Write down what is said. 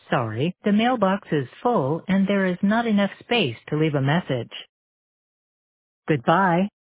Sorry, the mailbox is full and there is not enough space to leave a message. Goodbye.